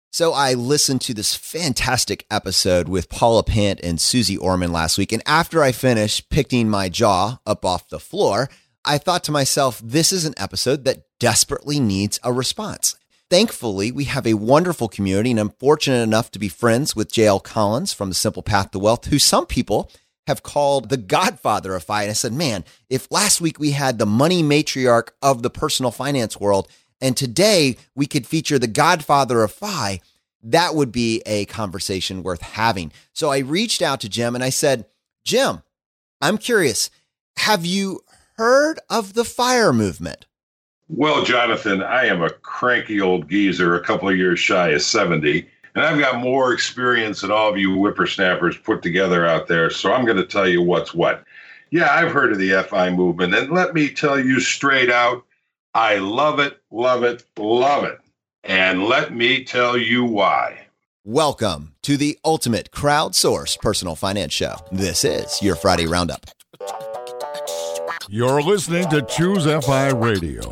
So I listened to this fantastic episode with Paula Pant and Susie Orman last week. And after I finished picking my jaw up off the floor, I thought to myself, this is an episode that desperately needs a response. Thankfully, we have a wonderful community, and I'm fortunate enough to be friends with JL Collins from The Simple Path to Wealth, who some people have called the godfather of FI. And I said, man, if last week we had the money matriarch of the personal finance world, and today we could feature the godfather of FI, that would be a conversation worth having. So I reached out to Jim and I said, Jim, I'm curious, have you heard of the FIRE movement? Well, Jonathan, I am a cranky old geezer, a couple of years shy of 70, and I've got more experience than all of you whippersnappers put together out there, so I'm going to tell you what's what. Yeah, I've heard of the FI movement, and let me tell you straight out, I love it, love it, love it. And let me tell you why. Welcome to the ultimate crowdsourced personal finance show. This is your Friday Roundup. You're listening to Choose FI Radio.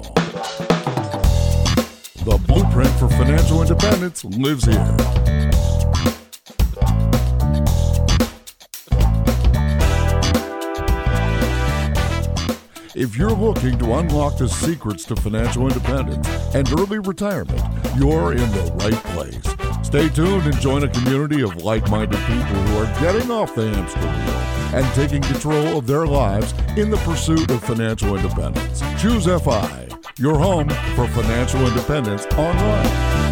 The blueprint for financial independence lives here. If you're looking to unlock the secrets to financial independence and early retirement, you're in the right place. Stay tuned and join a community of like-minded people who are getting off the hamster wheel and taking control of their lives in the pursuit of financial independence. Choose FI, your home for financial independence online.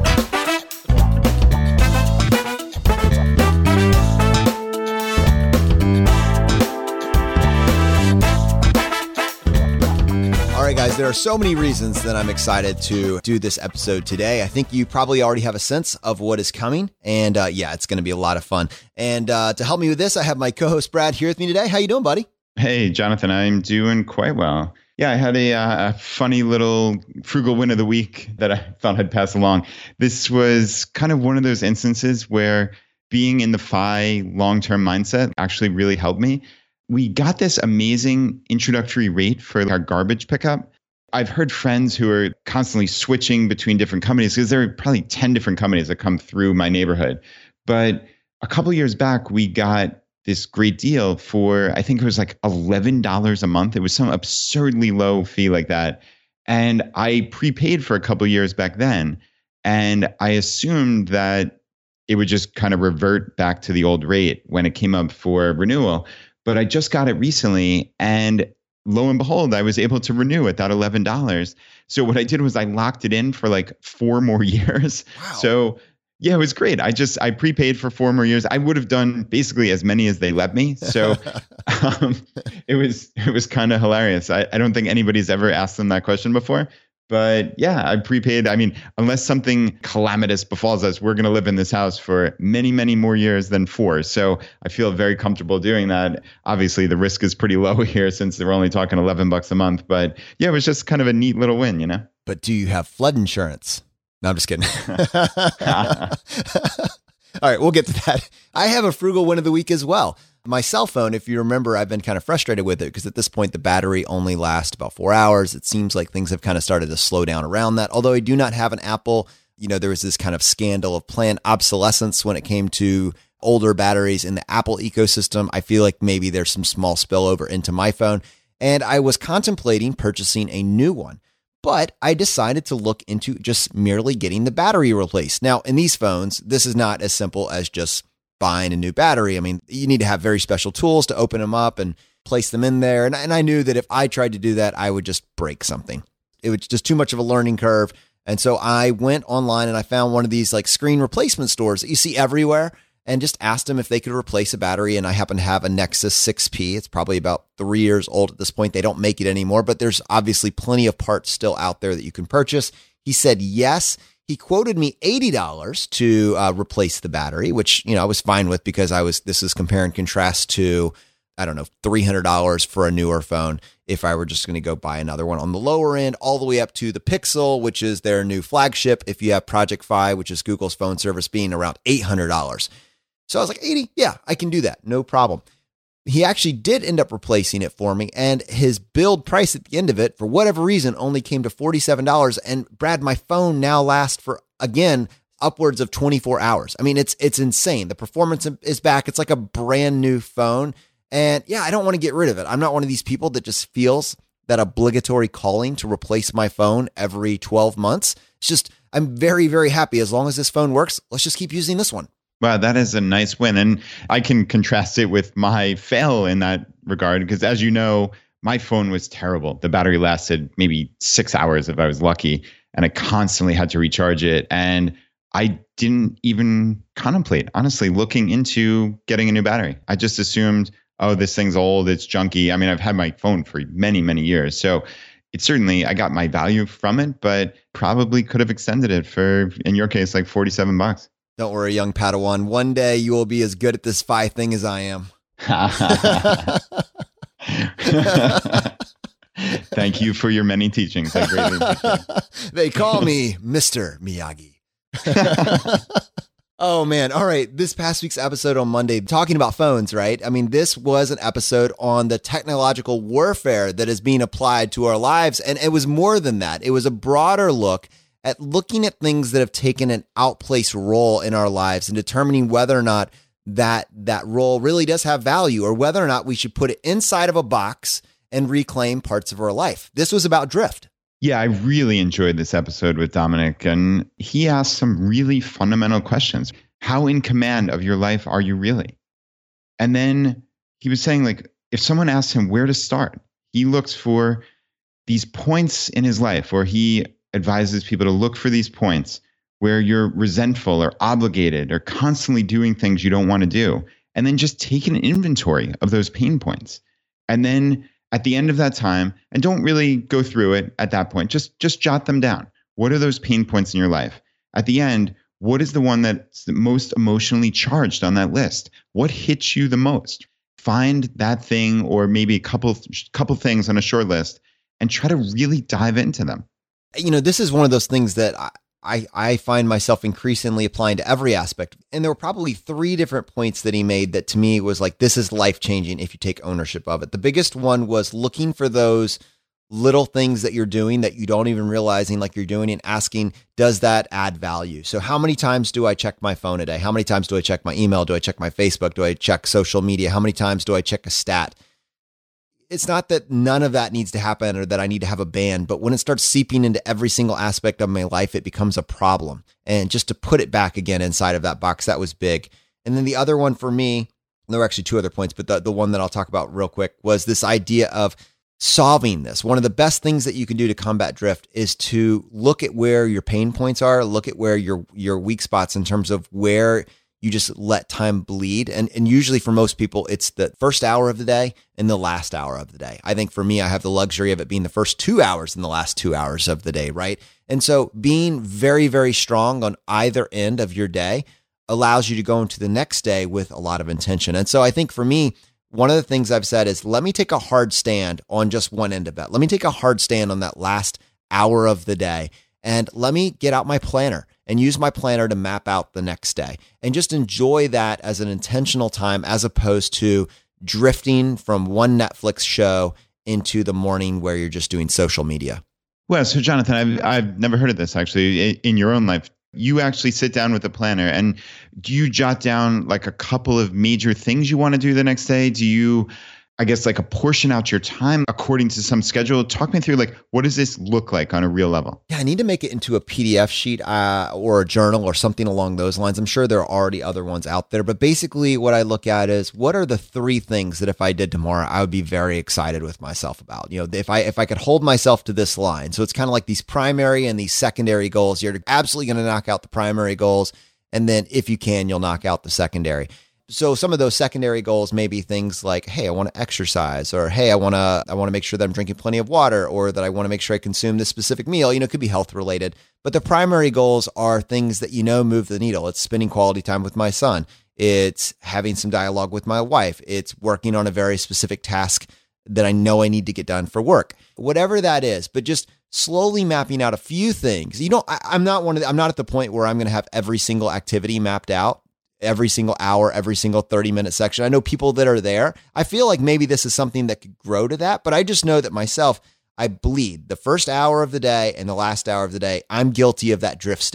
All right, guys, there are so many reasons that I'm excited to do this episode today. I think you probably already have a sense of what is coming. And it's going to be a lot of fun. And to help me with this, I have my co-host Brad here with me today. How you doing, buddy? Hey, Jonathan, I'm doing quite well. Yeah, I had a funny little frugal win of the week that I thought I'd pass along. This was kind of one of those instances where being in the FI long-term mindset actually really helped me. We got this amazing introductory rate for our garbage pickup. I've heard friends who are constantly switching between different companies because there are probably 10 different companies that come through my neighborhood. But a couple of years back, we got this great deal for, I think it was like $11 a month. It was some absurdly low fee like that. And I prepaid for a couple of years back then. And I assumed that it would just kind of revert back to the old rate when it came up for renewal. But I just got it recently, and lo and behold, I was able to renew at that $11. So what I did was I locked it in for like 4 more years. Wow. So yeah, it was great. I prepaid for 4 more years. I would have done basically as many as they let me. So it was kind of hilarious. I don't think anybody's ever asked them that question before. But yeah, I prepaid. I mean, unless something calamitous befalls us, we're going to live in this house for many, many more years than 4. So I feel very comfortable doing that. Obviously, the risk is pretty low here since we're only talking $11 a month. But yeah, it was just kind of a neat little win, you know? But do you have flood insurance? No, I'm just kidding. All right, we'll get to that. I have a frugal win of the week as well. My cell phone, if you remember, I've been kind of frustrated with it because at this point, the battery only lasts about 4 hours. It seems like things have kind of started to slow down around that. Although I do not have an Apple, there was this kind of scandal of planned obsolescence when it came to older batteries in the Apple ecosystem. I feel like maybe there's some small spillover into my phone. And I was contemplating purchasing a new one. But I decided to look into just merely getting the battery replaced. Now, in these phones, this is not as simple as just buying a new battery. I mean, you need to have very special tools to open them up and place them in there. And I knew that if I tried to do that, I would just break something. It was just too much of a learning curve. And so I went online and I found one of these like screen replacement stores that you see everywhere and just asked them if they could replace a battery. And I happen to have a Nexus 6P. It's probably about 3 years old at this point. They don't make it anymore, but there's obviously plenty of parts still out there that you can purchase. He said yes. He quoted me $80 to replace the battery, which, I was fine with because this is compare and contrast to, I don't know, $300 for a newer phone. If I were just going to go buy another one on the lower end, all the way up to the Pixel, which is their new flagship. If you have Project Fi, which is Google's phone service, being around $800. So I was like, 80, yeah, I can do that. No problem. He actually did end up replacing it for me, and his build price at the end of it, for whatever reason, only came to $47. And Brad, my phone now lasts for, again, upwards of 24 hours. I mean, it's insane. The performance is back. It's like a brand new phone. And yeah, I don't want to get rid of it. I'm not one of these people that just feels that obligatory calling to replace my phone every 12 months. It's just, I'm very, very happy. As long as this phone works, let's just keep using this one. Wow, that is a nice win. And I can contrast it with my fail in that regard, because as you know, my phone was terrible. The battery lasted maybe 6 hours if I was lucky, and I constantly had to recharge it. And I didn't even contemplate, honestly, looking into getting a new battery. I just assumed, oh, this thing's old, it's junky. I mean, I've had my phone for many, many years. So it certainly, I got my value from it, but probably could have extended it for, in your case, like $47. Don't worry, young Padawan. One day you will be as good at this Fi thing as I am. Thank you for your many teachings. I greatly appreciate it. They call me Mr. Miyagi. Oh, man. All right. This past week's episode on Monday, talking about phones, right? I mean, this was an episode on the technological warfare that is being applied to our lives. And it was more than that. It was a broader look at looking at things that have taken an outplaced role in our lives and determining whether or not that role really does have value, or whether or not we should put it inside of a box and reclaim parts of our life. This was about drift. Yeah, I really enjoyed this episode with Dominic, and he asked some really fundamental questions. How in command of your life are you really? And then he was saying, like, if someone asks him where to start, he looks for these points in his life, or he advises people to look for these points where you're resentful or obligated or constantly doing things you don't want to do. And then just take an inventory of those pain points. And then at the end of that time, and don't really go through it at that point, just jot them down. What are those pain points in your life? At the end, what is the one that's the most emotionally charged on that list? What hits you the most? Find that thing, or maybe a couple things on a short list, and try to really dive into them. You know, this is one of those things that I find myself increasingly applying to every aspect. And there were probably 3 different points that he made that to me was like, this is life-changing if you take ownership of it. The biggest one was looking for those little things that you're doing that you don't even realizing like you're doing, and asking, does that add value? So how many times do I check my phone a day? How many times do I check my email? Do I check my Facebook? Do I check social media? How many times do I check a stat? It's not that none of that needs to happen or that I need to have a ban, but when it starts seeping into every single aspect of my life, it becomes a problem. And just to put it back again inside of that box, that was big. And then the other one for me, there were actually 2 other points, but the one that I'll talk about real quick was this idea of solving this. One of the best things that you can do to combat drift is to look at where your pain points are, look at where your weak spots in terms of where you just let time bleed. And usually for most people, it's the first hour of the day and the last hour of the day. I think for me, I have the luxury of it being the first 2 hours and the last 2 hours of the day, right? And so being very, very strong on either end of your day allows you to go into the next day with a lot of intention. And so I think for me, one of the things I've said is, let me take a hard stand on just one end of it. Let me take a hard stand on that last hour of the day, and let me get out my planner and use my planner to map out the next day, and just enjoy that as an intentional time, as opposed to drifting from one Netflix show into the morning where you're just doing social media. Well, so Jonathan, I've never heard of this actually in your own life. You actually sit down with a planner, and do you jot down like a couple of major things you want to do the next day? Do you, I guess, like apportion out your time according to some schedule? Talk me through, like, what does this look like on a real level? Yeah, I need to make it into a PDF sheet or a journal or something along those lines. I'm sure there are already other ones out there, but basically what I look at is, what are the 3 things that if I did tomorrow, I would be very excited with myself about? You know, if I could hold myself to this line. So it's kind of like these primary and these secondary goals. You're absolutely going to knock out the primary goals, and then if you can, you'll knock out the secondary. So some of those secondary goals may be things like, hey, I want to exercise, or hey, I want to make sure that I'm drinking plenty of water, or that I want to make sure I consume this specific meal. You know, it could be health related, but the primary goals are things that, you know, move the needle. It's spending quality time with my son. It's having some dialogue with my wife. It's working on a very specific task that I know I need to get done for work, whatever that is, but just slowly mapping out a few things. You know, I'm not at the point where I'm going to have every single activity mapped out, every single hour, every single 30-minute section. I know people that are there. I feel like maybe this is something that could grow to that, but I just know that myself, I bleed the first hour of the day and the last hour of the day. I'm guilty of that drift state.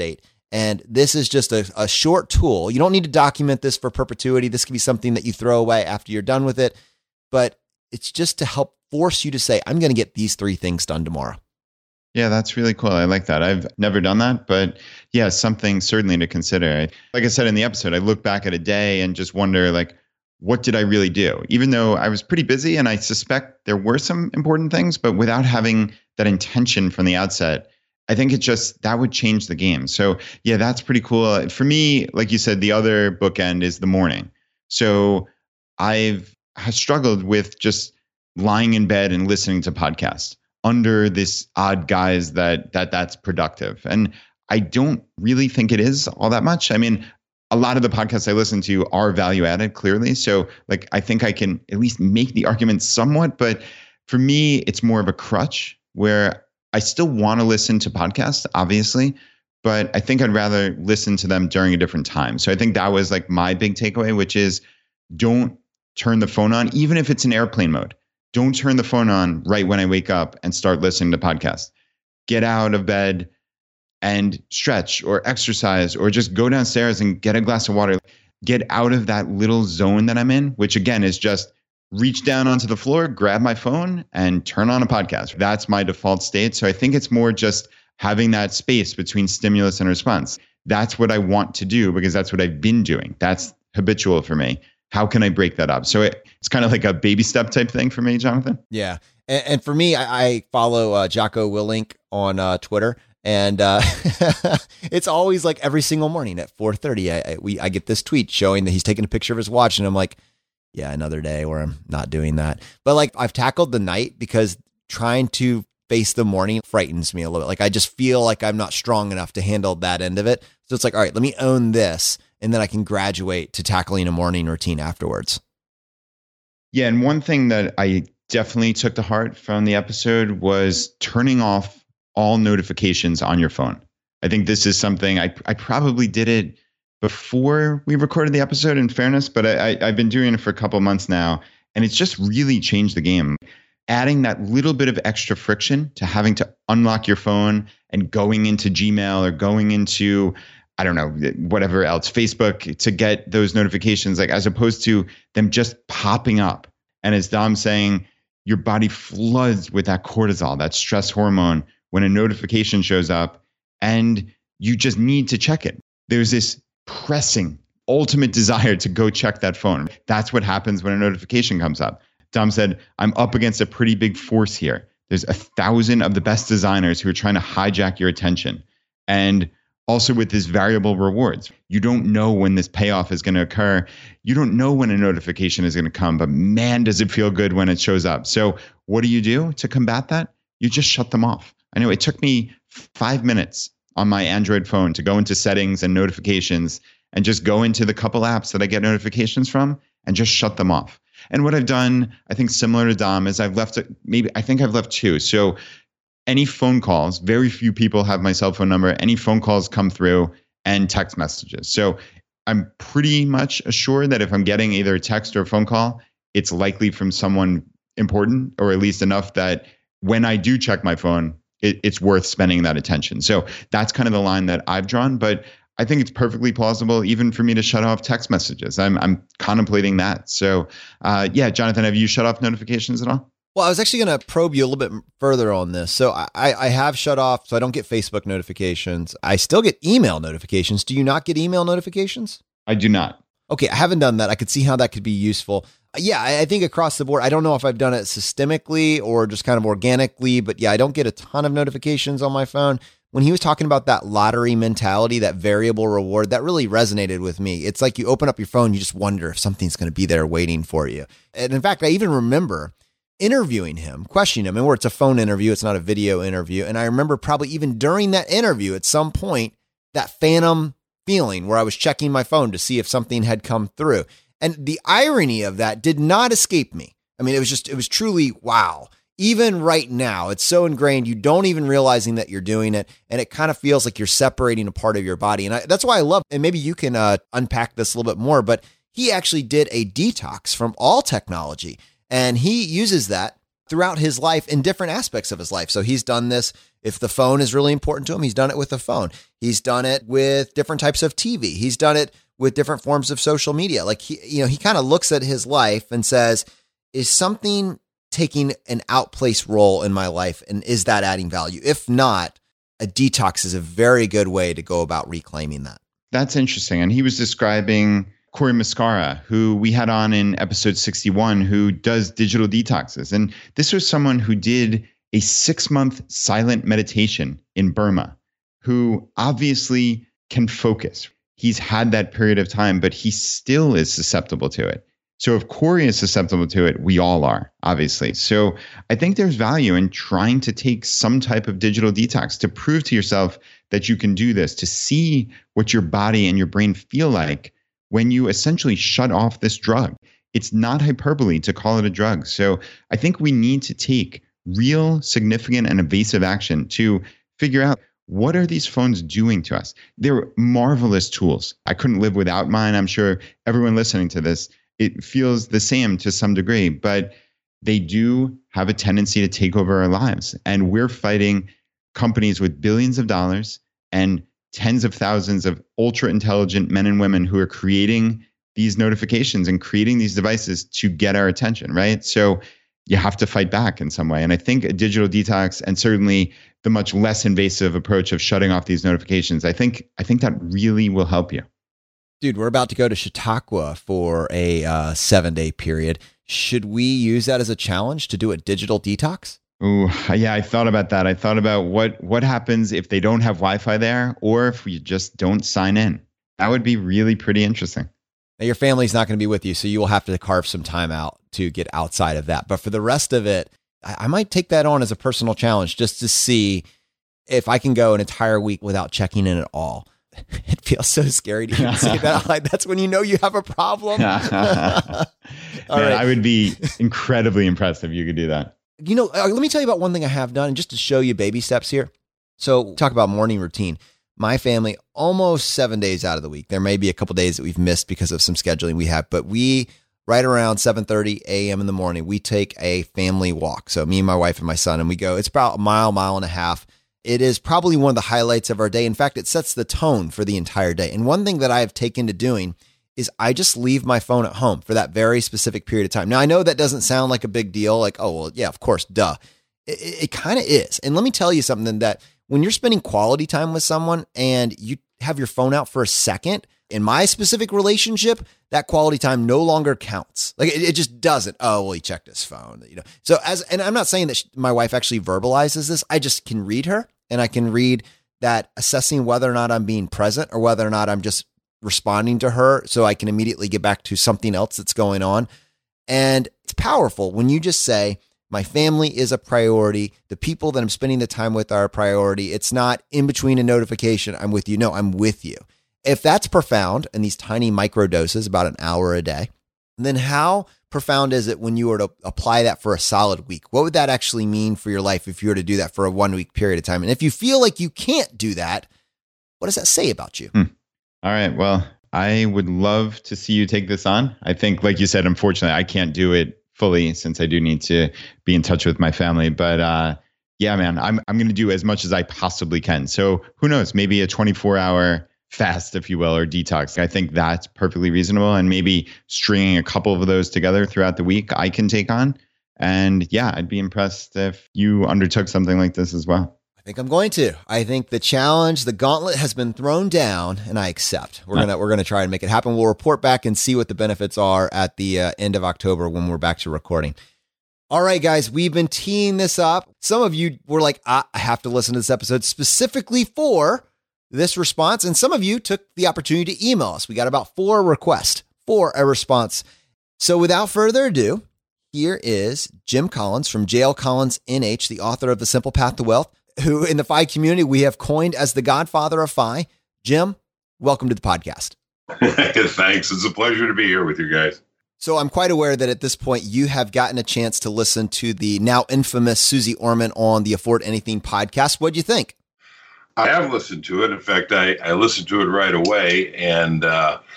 And this is just a short tool. You don't need to document this for perpetuity. This can be something that you throw away after you're done with it. But it's just to help force you to say, I'm going to get these 3 things done tomorrow. Yeah, that's really cool. I like that. I've never done that, but yeah, something certainly to consider. Like I said in the episode, I look back at a day and just wonder, like, what did I really do? Even though I was pretty busy and I suspect there were some important things, but without having that intention from the outset, I think that would change the game. So yeah, that's pretty cool. For me, like you said, the other bookend is the morning. So I've struggled with just lying in bed and listening to podcasts under this odd guise that's productive. And I don't really think it is all that much. I mean, a lot of the podcasts I listen to are value added, clearly. So like, I think I can at least make the argument somewhat, but for me, it's more of a crutch where I still want to listen to podcasts, obviously, but I think I'd rather listen to them during a different time. So I think that was like my big takeaway, which is don't turn the phone on, even if it's in airplane mode. Don't turn the phone on right when I wake up and start listening to podcasts. Get out of bed and stretch or exercise or just go downstairs and get a glass of water. Get out of that little zone that I'm in, which again is just reach down onto the floor, grab my phone and turn on a podcast. That's my default state. So I think it's more just having that space between stimulus and response. That's what I want to do because that's what I've been doing. That's habitual for me. How can I break that up? So it's kind of like a baby step type thing for me, Jonathan. Yeah. And for me, I follow Jocko Willink on Twitter. And it's always like every single morning at 4:30, I get this tweet showing that he's taking a picture of his watch. And I'm like, yeah, another day where I'm not doing that. But like I've tackled the night because trying to face the morning frightens me a little bit. Like I just feel like I'm not strong enough to handle that end of it. So it's like, all right, let me own this. And then I can graduate to tackling a morning routine afterwards. Yeah. And one thing that I definitely took to heart from the episode was turning off all notifications on your phone. I think this is something I probably did it before we recorded the episode, in fairness, but I've been doing it for a couple of months now, and it's just really changed the game. Adding that little bit of extra friction to having to unlock your phone and going into Gmail or going into, I don't know, whatever else, Facebook, to get those notifications, like as opposed to them just popping up. And as Dom's saying, your body floods with that cortisol, that stress hormone, when a notification shows up and you just need to check it. There's this pressing, ultimate desire to go check that phone. That's what happens when a notification comes up. Dom said, I'm up against a pretty big force here. There's 1,000 of the best designers who are trying to hijack your attention. And also with this variable rewards, you don't know when this payoff is going to occur. You don't know when a notification is going to come, but man, does it feel good when it shows up. So what do you do to combat that? You just shut them off. I know it took me 5 minutes on my Android phone to go into settings and notifications and just go into the couple apps that I get notifications from and just shut them off. And what I've done, I think similar to Dom, is I've left I've left 2. So any phone calls, very few people have my cell phone number. Any phone calls come through and text messages. So I'm pretty much assured that if I'm getting either a text or a phone call, it's likely from someone important, or at least enough that when I do check my phone, it's worth spending that attention. So that's kind of the line that I've drawn, but I think it's perfectly plausible even for me to shut off text messages. I'm contemplating that. So yeah, Jonathan, have you shut off notifications at all? Well, I was actually going to probe you a little bit further on this. So I have shut off, so I don't get Facebook notifications. I still get email notifications. Do you not get email notifications? I do not. Okay, I haven't done that. I could see how that could be useful. Yeah, I think across the board, I don't know if I've done it systemically or just kind of organically, but yeah, I don't get a ton of notifications on my phone. When he was talking about that lottery mentality, that variable reward, that really resonated with me. It's like you open up your phone, you just wonder if something's going to be there waiting for you. And in fact, I even remember interviewing him, questioning him, and where it's a phone interview, it's not a video interview. And I remember probably even during that interview at some point, that phantom feeling where I was checking my phone to see if something had come through. And the irony of that did not escape me. I mean, it was truly, wow. Even right now, it's so ingrained, you don't even realizing that you're doing it. And it kind of feels like you're separating a part of your body. And that's why I love, and maybe you can unpack this a little bit more, but he actually did a detox from all technology. And he uses that throughout his life in different aspects of his life. So he's done this. If the phone is really important to him, he's done it with the phone. He's done it with different types of TV. He's done it with different forms of social media. Like he kind of looks at his life and says, is something taking an outplaced role in my life? And is that adding value? If not, a detox is a very good way to go about reclaiming that. That's interesting. And he was describing Corey Muscara, who we had on in episode 61, who does digital detoxes. And this was someone who did a 6-month silent meditation in Burma, who obviously can focus. He's had that period of time, but he still is susceptible to it. So if Corey is susceptible to it, we all are, obviously. So I think there's value in trying to take some type of digital detox to prove to yourself that you can do this, to see what your body and your brain feel like when you essentially shut off this drug. It's not hyperbole to call it a drug. So I think we need to take real, significant, and evasive action to figure out, what are these phones doing to us? They're marvelous tools. I couldn't live without mine. I'm sure everyone listening to this, it feels the same to some degree, but they do have a tendency to take over our lives. And we're fighting companies with billions of dollars and tens of thousands of ultra intelligent men and women who are creating these notifications and creating these devices to get our attention, right? So you have to fight back in some way. And I think a digital detox, and certainly the much less invasive approach of shutting off these notifications, I think that really will help you. Dude, we're about to go to Chautauqua for a 7-day period. Should we use that as a challenge to do a digital detox? Ooh, yeah, I thought about that. I thought about what happens if they don't have Wi-Fi there, or if we just don't sign in. That would be really pretty interesting. Now, your family's not going to be with you, so you will have to carve some time out to get outside of that. But for the rest of it, I might take that on as a personal challenge just to see if I can go an entire week without checking in at all. It feels so scary to even say that. Like, that's when you know you have a problem. All right. I would be incredibly impressed if you could do that. You know, let me tell you about one thing I have done, and just to show you baby steps here. So talk about morning routine. My family, almost 7 days out of the week. There may be a couple days that we've missed because of some scheduling we have, but we, right around 7:30 a.m. in the morning, we take a family walk. So me and my wife and my son, and we go, it's about a mile and a half. It is probably one of the highlights of our day. In fact, it sets the tone for the entire day. And one thing that I have taken to doing is I just leave my phone at home for that very specific period of time. Now, I know that doesn't sound like a big deal. Like, oh, well, yeah, of course, duh. It kind of is. And let me tell you something, that when you're spending quality time with someone and you have your phone out for a second, in my specific relationship, that quality time no longer counts. Like it just doesn't. Oh, well, he checked his phone, you know? So and I'm not saying that my wife actually verbalizes this. I just can read her, and I can read that, assessing whether or not I'm being present or whether or not I'm just responding to her, so I can immediately get back to something else that's going on. And it's powerful when you just say, my family is a priority. The people that I'm spending the time with are a priority. It's not in between a notification, I'm with you. No, I'm with you. If that's profound, and these tiny micro doses, about an hour a day, then how profound is it when you were to apply that for a solid week? What would that actually mean for your life if you were to do that for a 1 week period of time? And if you feel like you can't do that, what does that say about you? All right. Well, I would love to see you take this on. I think, like you said, unfortunately, I can't do it fully since I do need to be in touch with my family. But yeah, man, I'm going to do as much as I possibly can. So who knows, maybe a 24-hour fast, if you will, or detox. I think that's perfectly reasonable. And maybe stringing a couple of those together throughout the week, I can take on. And yeah, I'd be impressed if you undertook something like this as well. I think I'm going to. I think the challenge, the gauntlet has been thrown down, and I accept. We're gonna try and make it happen. We'll report back and see what the benefits are at the end of October when we're back to recording. All right, guys, we've been teeing this up. Some of you were like, I have to listen to this episode specifically for this response. And some of you took the opportunity to email us. We got about 4 requests for a response. So without further ado, here is Jim Collins from JL Collins NH, the author of The Simple Path to Wealth, who in the FI community we have coined as the godfather of FI. Jim, welcome to the podcast. Thanks. It's a pleasure to be here with you guys. So I'm quite aware that at this point you have gotten a chance to listen to the now infamous Susie Orman on the Afford Anything podcast. What'd you think? I have listened to it. In fact, I listened to it right away. And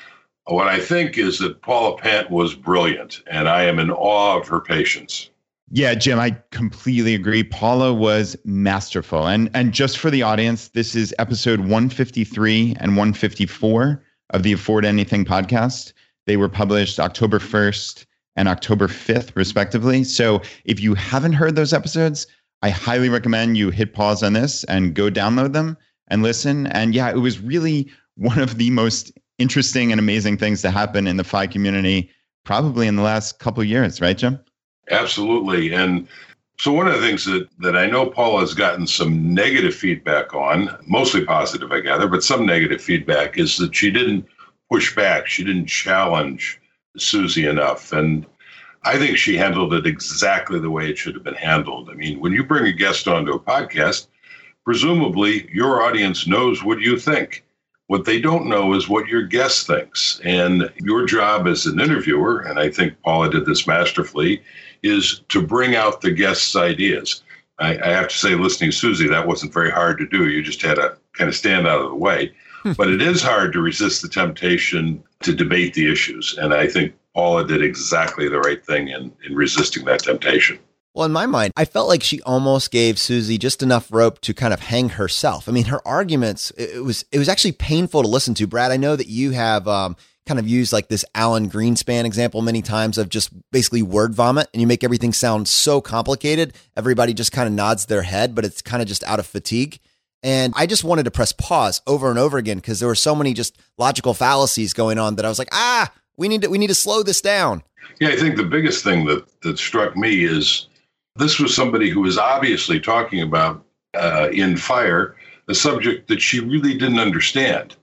what I think is that Paula Pant was brilliant, and I am in awe of her patience. Yeah, Jim, I completely agree. Paula was masterful. And just for the audience, this is episode 153 and 154 of the Afford Anything podcast. They were published October 1st and October 5th, respectively. So if you haven't heard those episodes, I highly recommend you hit pause on this and go download them and listen. And yeah, it was really one of the most interesting and amazing things to happen in the FI community, probably in the last couple of years, right, Jim? Absolutely. And so one of the things that I know Paula has gotten some negative feedback on, mostly positive, I gather, but some negative feedback, is that she didn't push back. She didn't challenge Susie enough. And I think she handled it exactly the way it should have been handled. I mean, when you bring a guest onto a podcast, presumably your audience knows what you think. What they don't know is what your guest thinks. And your job as an interviewer, and I think Paula did this masterfully, is to bring out the guest's ideas. I have to say, listening to Susie, that wasn't very hard to do. You just had to kind of stand out of the way. But it is hard to resist the temptation to debate the issues. And I think Paula did exactly the right thing in resisting that temptation. Well, in my mind, I felt like she almost gave Susie just enough rope to kind of hang herself. I mean, her arguments, it was actually painful to listen to. Brad, I know that you have kind of used like this Alan Greenspan example many times of just basically word vomit, and you make everything sound so complicated. Everybody just kind of nods their head, but it's kind of just out of fatigue. And I just wanted to press pause over and over again because there were so many just logical fallacies going on that I was like, we need to slow this down. Yeah, I think the biggest thing that struck me is this was somebody who was obviously talking about in FIRE, a subject that she really didn't understand.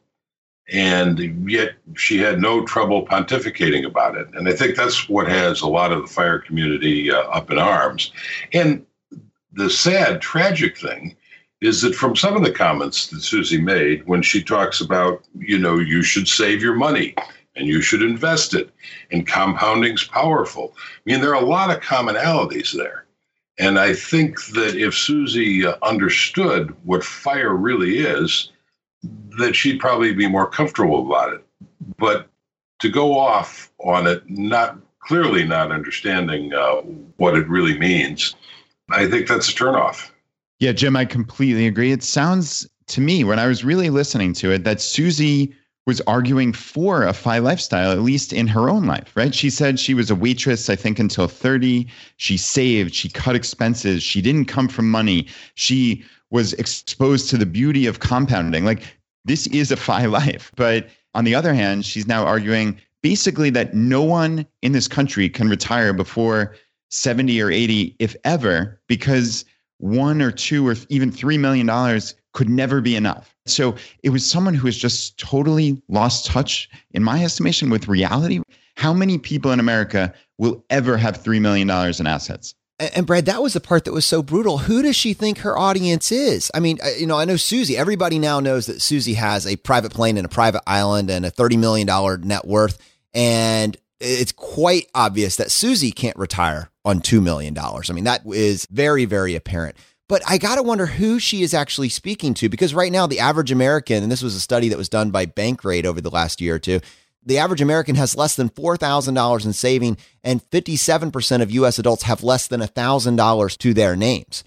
And yet she had no trouble pontificating about it. And I think that's what has a lot of the FIRE community up in arms. And the sad, tragic thing is that from some of the comments that Susie made when she talks about, you should save your money and you should invest it, and compounding's powerful. I mean, there are a lot of commonalities there. And I think that if Susie understood what FIRE really is, that she'd probably be more comfortable about it. But to go off on it, not understanding what it really means, I think that's a turnoff. Yeah, Jim, I completely agree. It sounds to me, when I was really listening to it, that Susie was arguing for a FI lifestyle, at least in her own life, right? She said she was a waitress, I think, until 30. She saved, she cut expenses. She didn't come from money. She was exposed to the beauty of compounding. Like, this is a FI life. But on the other hand, she's now arguing basically that no one in this country can retire before 70 or 80, if ever, because $1 or $2 or even $3 million could never be enough. So it was someone who has just totally lost touch, in my estimation, with reality. How many people in America will ever have $3 million in assets? And Brad, that was the part that was so brutal. Who does she think her audience is? I mean, I know Susie. Everybody now knows that Susie has a private plane and a private island and a $30 million net worth. And it's quite obvious that Susie can't retire on $2 million. I mean, that is very, very apparent. But I got to wonder who she is actually speaking to, because right now the average American, and this was a study that was done by Bankrate over the last year or two, the average American has less than $4,000 in saving, and 57% of U.S. adults have less than $1,000 to their names.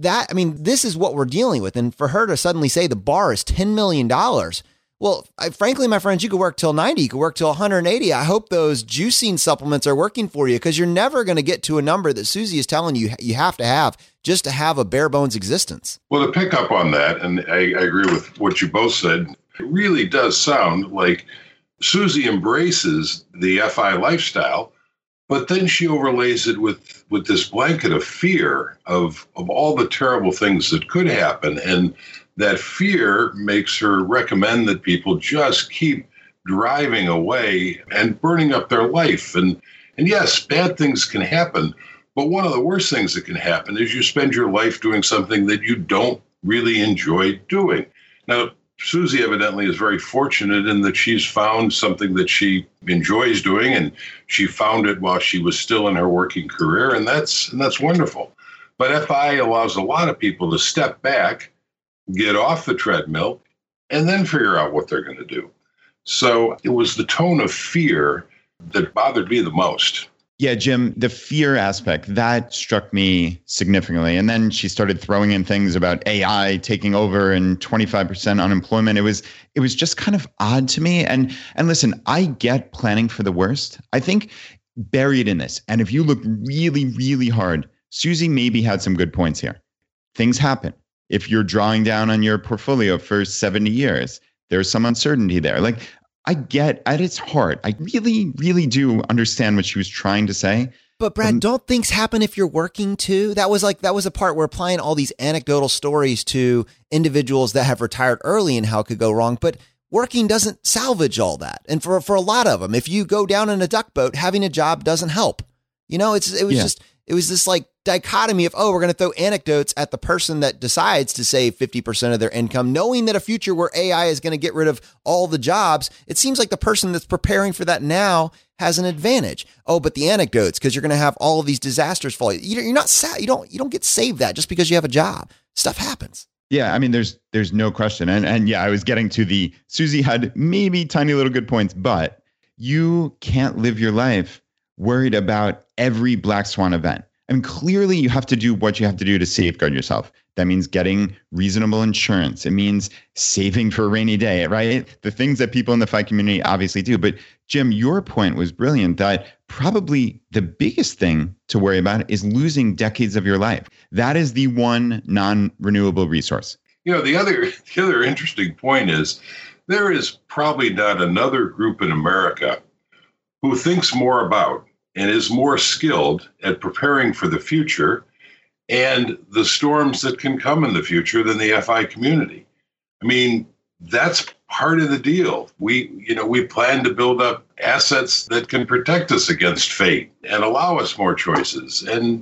This is what we're dealing with. And for her to suddenly say the bar is $10 million, well, frankly, my friends, you could work till 90, you could work till 180. I hope those juicing supplements are working for you, because you're never going to get to a number that Susie is telling you you have to have just to have a bare bones existence. Well, to pick up on that, and I agree with what you both said, it really does sound like Susie embraces the FI lifestyle, but then she overlays it with this blanket of fear of all the terrible things that could happen. And that fear makes her recommend that people just keep driving away and burning up their life. And yes, bad things can happen, but one of the worst things that can happen is you spend your life doing something that you don't really enjoy doing. Now, Susie evidently is very fortunate in that she's found something that she enjoys doing, and she found it while she was still in her working career, and that's wonderful. But FI allows a lot of people to step back, get off the treadmill, and then figure out what they're going to do. So it was the tone of fear that bothered me the most. Yeah, Jim, the fear aspect, that struck me significantly. And then she started throwing in things about AI taking over and 25% unemployment. It was just kind of odd to me. And listen, I get planning for the worst. I think buried in this, and if you look really, really hard, Susie maybe had some good points here. Things happen. If you're drawing down on your portfolio for 70 years, there's some uncertainty there. Like, I get at its heart, I really, really do understand what she was trying to say. But Brad, don't things happen if you're working too? That was a part where applying all these anecdotal stories to individuals that have retired early and how it could go wrong. But working doesn't salvage all that. And for a lot of them, if you go down in a duck boat, having a job doesn't help. You know, it was this like dichotomy of, we're going to throw anecdotes at the person that decides to save 50% of their income, knowing that a future where AI is going to get rid of all the jobs. It seems like the person that's preparing for that now has an advantage. But the anecdotes, because you're going to have all of these disasters fall. You're not sad. You don't get saved that just because you have a job. Stuff happens. Yeah, I mean, there's no question. And yeah, I was getting to the Susie had maybe tiny little good points, but you can't live your life worried about every black swan event. I mean, clearly you have to do what you have to do to safeguard yourself. That means getting reasonable insurance. It means saving for a rainy day, right? The things that people in the FI community obviously do. But Jim, your point was brilliant that probably the biggest thing to worry about is losing decades of your life. That is the one non-renewable resource. You know, the other interesting point is there is probably not another group in America who thinks more about and is more skilled at preparing for the future and the storms that can come in the future than the FI community. I mean, that's part of the deal. We plan to build up assets that can protect us against fate and allow us more choices. And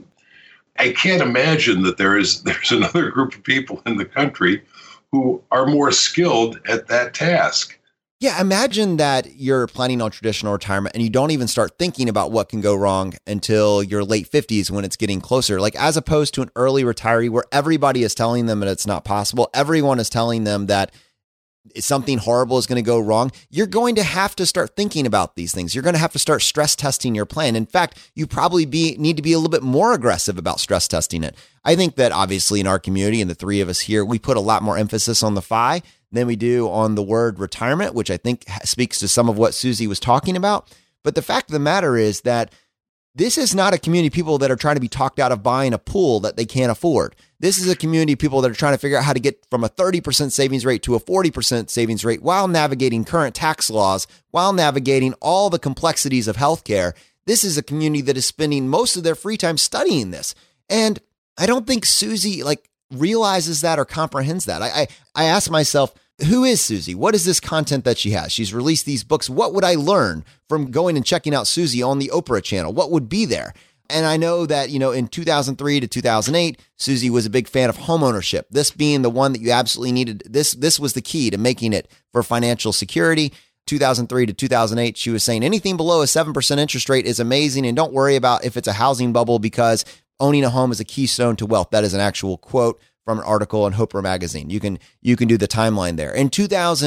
I can't imagine that there's another group of people in the country who are more skilled at that task. Yeah, imagine that you're planning on traditional retirement and you don't even start thinking about what can go wrong until your late 50s when it's getting closer. Like, as opposed to an early retiree where everybody is telling them that it's not possible. Everyone is telling them that something horrible is going to go wrong. You're going to have to start thinking about these things. You're going to have to start stress testing your plan. In fact, you probably need to be a little bit more aggressive about stress testing it. I think that obviously in our community and the three of us here, we put a lot more emphasis on the FI than we do on the word retirement, which I think speaks to some of what Susie was talking about. But the fact of the matter is that this is not a community of people that are trying to be talked out of buying a pool that they can't afford. This is a community of people that are trying to figure out how to get from a 30% savings rate to a 40% savings rate while navigating current tax laws, while navigating all the complexities of healthcare. This is a community that is spending most of their free time studying this. And I don't think Susie realizes that or comprehends that. I ask myself, who is Susie? What is this content that she has? She's released these books. What would I learn from going and checking out Susie on the Oprah channel? What would be there? And I know that, in 2003 to 2008, Susie was a big fan of homeownership. This being the one that you absolutely needed. This was the key to making it for financial security. 2003 to 2008, she was saying anything below a 7% interest rate is amazing. And don't worry about if it's a housing bubble because owning a home is a keystone to wealth. That is an actual quote from an article in Hoper magazine. You can do the timeline there. In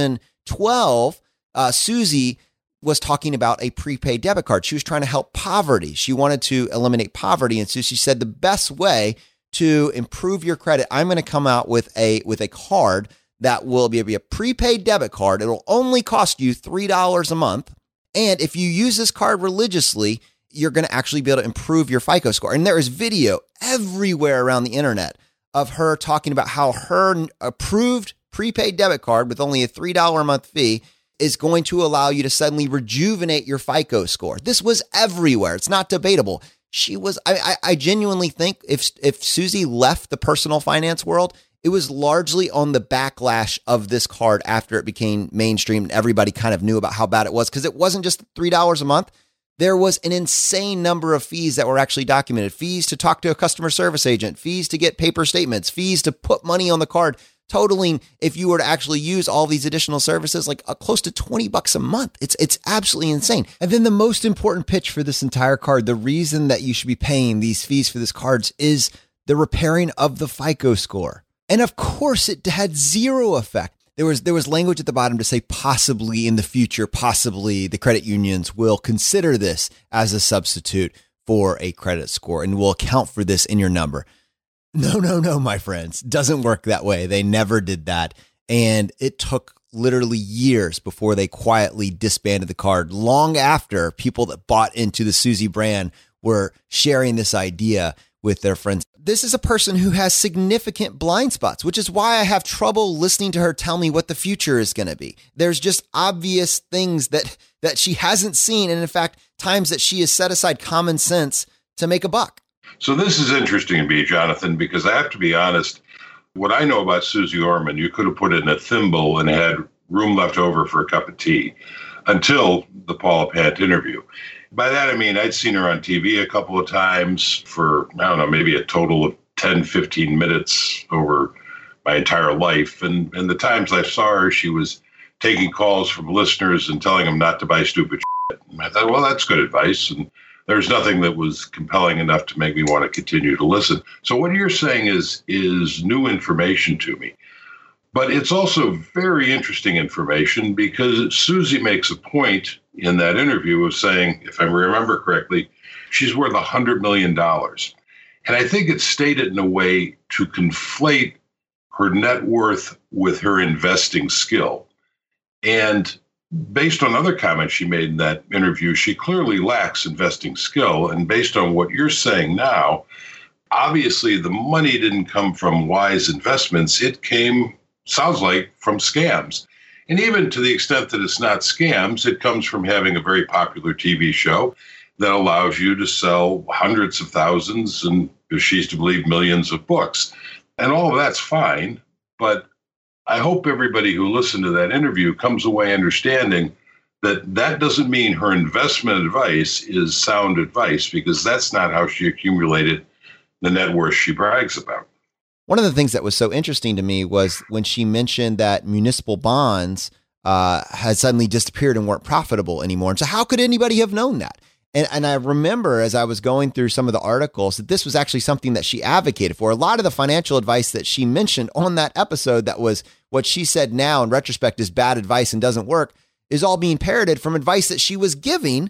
2012, Susie was talking about a prepaid debit card. She was trying to help poverty. She wanted to eliminate poverty. And so she said the best way to improve your credit, I'm going to come out with a card that will be a prepaid debit card. It'll only cost you $3 a month. And if you use this card religiously, you're going to actually be able to improve your FICO score. And there is video everywhere around the internet of her talking about how her approved prepaid debit card with only a $3 a month fee is going to allow you to suddenly rejuvenate your FICO score. This was everywhere. It's not debatable. I genuinely think if Susie left the personal finance world, it was largely on the backlash of this card after it became mainstream and everybody kind of knew about how bad it was, because it wasn't just $3 a month. There was an insane number of fees that were actually documented. Fees to talk to a customer service agent, fees to get paper statements, fees to put money on the card, totaling, if you were to actually use all these additional services, like close to $20 a month. It's absolutely insane. And then the most important pitch for this entire card, the reason that you should be paying these fees for this cards is the repairing of the FICO score. And of course, it had zero effect. There was language at the bottom to say possibly in the future, possibly the credit unions will consider this as a substitute for a credit score and will account for this in your number. No, my friends. Doesn't work that way. They never did that. And it took literally years before they quietly disbanded the card, long after people that bought into the Susie brand were sharing this idea with their friends. This is a person who has significant blind spots, which is why I have trouble listening to her tell me what the future is going to be. There's just obvious things that she hasn't seen. And in fact, times that she has set aside common sense to make a buck. So this is interesting to me, Jonathan, because I have to be honest. What I know about Susie Orman, you could have put it in a thimble and had room left over for a cup of tea until the Paula Pant interview. By that, I mean, I'd seen her on TV a couple of times for, I don't know, maybe a total of 10, 15 minutes over my entire life. And the times I saw her, she was taking calls from listeners and telling them not to buy stupid shit. And I thought, well, that's good advice. And there's nothing that was compelling enough to make me want to continue to listen. So what you're saying is new information to me. But it's also very interesting information because Susie makes a point in that interview of saying, if I remember correctly, she's worth $100 million. And I think it's stated in a way to conflate her net worth with her investing skill. And based on other comments she made in that interview, she clearly lacks investing skill. And based on what you're saying now, obviously the money didn't come from wise investments. It came, sounds like, from scams. And even to the extent that it's not scams, it comes from having a very popular TV show that allows you to sell hundreds of thousands and, if she's to believe, millions of books. And all of that's fine, but I hope everybody who listened to that interview comes away understanding that that doesn't mean her investment advice is sound advice, because that's not how she accumulated the net worth she brags about. One of the things that was so interesting to me was when she mentioned that municipal bonds had suddenly disappeared and weren't profitable anymore. And so how could anybody have known that? And I remember as I was going through some of the articles that this was actually something that she advocated for. A lot of the financial advice that she mentioned on that episode, that was what she said now in retrospect is bad advice and doesn't work, is all being parroted from advice that she was giving,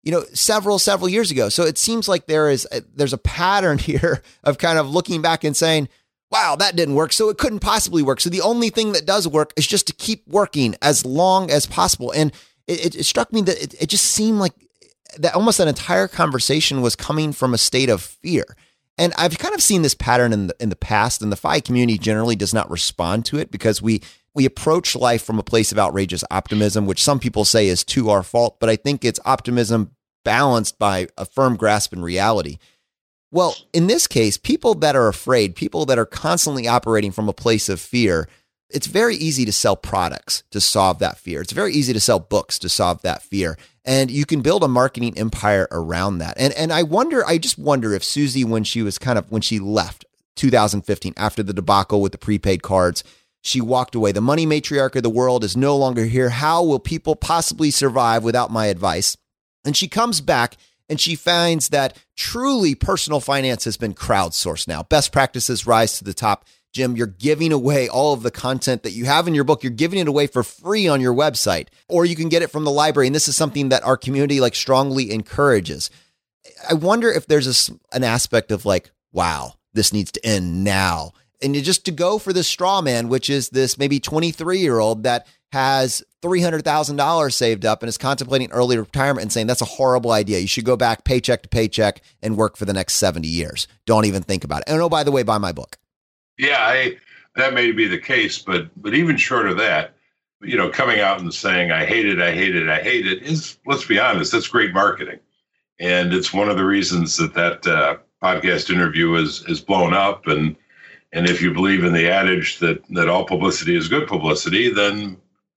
several years ago. So it seems like there's a pattern here of kind of looking back and saying, wow, that didn't work, so it couldn't possibly work. So the only thing that does work is just to keep working as long as possible. And it struck me that it just seemed like that almost that entire conversation was coming from a state of fear. And I've kind of seen this pattern in the past, and the FI community generally does not respond to it because we approach life from a place of outrageous optimism, which some people say is to our fault, but I think it's optimism balanced by a firm grasp in reality. Well, in this case, people that are afraid, people that are constantly operating from a place of fear, it's very easy to sell products to solve that fear. It's very easy to sell books to solve that fear. And you can build a marketing empire around that. And I just wonder if Susie, when she left 2015 after the debacle with the prepaid cards, she walked away. The money matriarch of the world is no longer here. How will people possibly survive without my advice? And she comes back and she finds that truly personal finance has been crowdsourced now. Best practices rise to the top. Jim, you're giving away all of the content that you have in your book. You're giving it away for free on your website, or you can get it from the library. And this is something that our community strongly encourages. I wonder if there's an aspect of wow, this needs to end now. And just to go for this straw man, which is this maybe 23-year-old that has $300,000 saved up and is contemplating early retirement and saying that's a horrible idea. You should go back paycheck to paycheck and work for the next 70 years. Don't even think about it. And oh, by the way, buy my book. Yeah, that may be the case, but even short of that, coming out and saying, I hate it is, let's be honest, that's great marketing. And it's one of the reasons that podcast interview is blown up. And if you believe in the adage that all publicity is good publicity, then,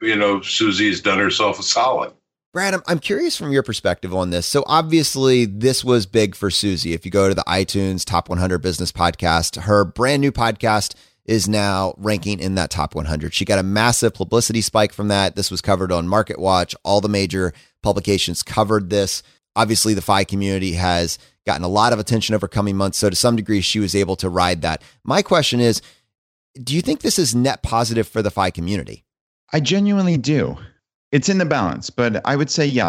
Susie's done herself a solid. Brad, I'm curious from your perspective on this. So obviously this was big for Susie. If you go to the iTunes Top 100 Business Podcast, her brand new podcast is now ranking in that top 100. She got a massive publicity spike from that. This was covered on MarketWatch. All the major publications covered this. Obviously the FI community has gotten a lot of attention over coming months. So to some degree, she was able to ride that. My question is, do you think this is net positive for the FI community? I genuinely do. It's in the balance, but I would say yes.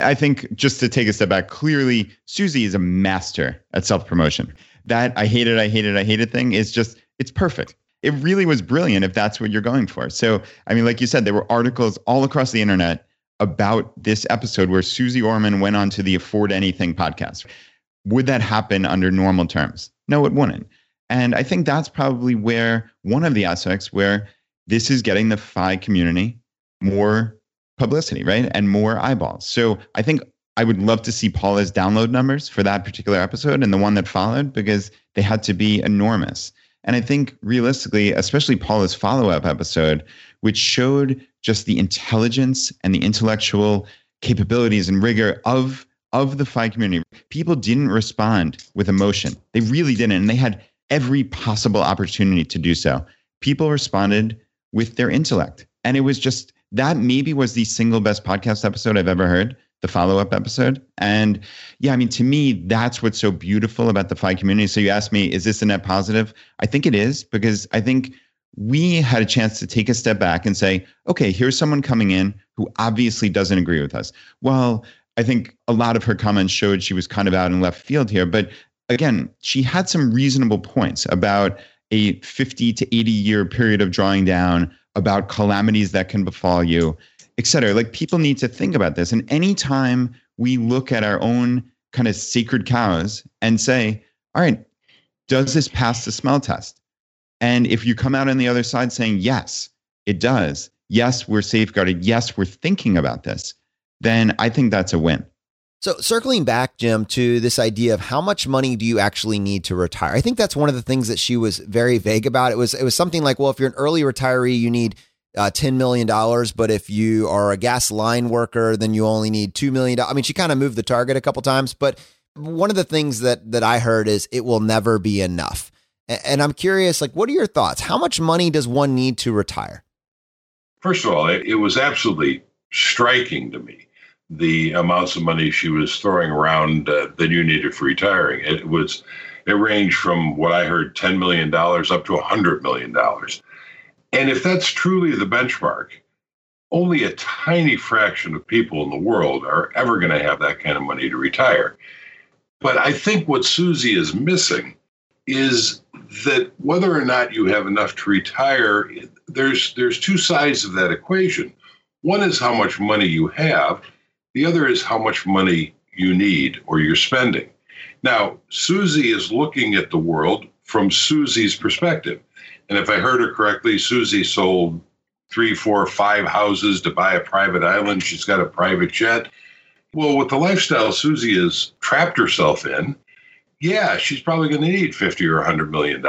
I think just to take a step back, clearly Susie is a master at self-promotion. That I hate it thing is just, it's perfect. It really was brilliant if that's what you're going for. So, I mean, like you said, there were articles all across the internet about this episode where Susie Orman went on to the Afford Anything podcast. Would that happen under normal terms? No, it wouldn't. And I think that's probably where one of the aspects where this is getting the FI community more publicity, right? And more eyeballs. So I think I would love to see Paula's download numbers for that particular episode and the one that followed, because they had to be enormous. And I think realistically, especially Paula's follow-up episode, which showed just the intelligence and the intellectual capabilities and rigor of the FI community. People didn't respond with emotion. They really didn't. And they had every possible opportunity to do so. People responded with their intellect. And it was just, that maybe was the single best podcast episode I've ever heard, the follow-up episode. And yeah, I mean, to me, that's what's so beautiful about the FI community. So you asked me, is this a net positive? I think it is, because I think we had a chance to take a step back and say, okay, here's someone coming in who obviously doesn't agree with us. Well, I think a lot of her comments showed she was kind of out in left field here. But again, she had some reasonable points about a 50 to 80 year period of drawing down, about calamities that can befall you, et cetera. Like, people need to think about this. And anytime we look at our own kind of sacred cows and say, all right, does this pass the smell test? And if you come out on the other side saying, yes, it does. Yes, we're safeguarded. Yes, we're thinking about this. Then I think that's a win. So circling back, Jim, to this idea of how much money do you actually need to retire? I think that's one of the things that she was very vague about. It was something like, well, if you're an early retiree, you need $10 million. But if you are a gas line worker, then you only need $2 million. I mean, she kind of moved the target a couple times. But one of the things that I heard is it will never be enough. And I'm curious, like, what are your thoughts? How much money does one need to retire? First of all, it was absolutely striking to me, the amounts of money she was throwing around that you needed for retiring. It ranged from what I heard, $10 million up to $100 million. And if that's truly the benchmark, only a tiny fraction of people in the world are ever going to have that kind of money to retire. But I think what Susie is missing is that whether or not you have enough to retire, there's two sides of that equation. One is how much money you have. The other is how much money you need or you're spending. Now, Susie is looking at the world from Susie's perspective. And if I heard her correctly, Susie sold 3, 4, 5 houses to buy a private island. She's got a private jet. Well, with the lifestyle Susie has trapped herself in, yeah, she's probably going to need $50 or $100 million.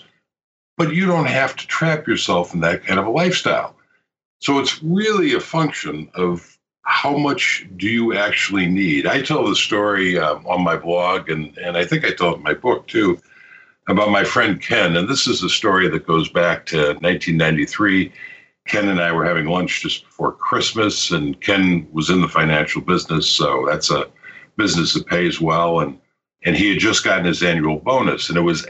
But you don't have to trap yourself in that kind of a lifestyle. So it's really a function of how much do you actually need. I tell the story on my blog, and I think I tell it in my book too, about my friend Ken. And this is a story that goes back to 1993. Ken and I were having lunch just before Christmas, and Ken was in the financial business, so that's a business that pays well. And he had just gotten his annual bonus, and it was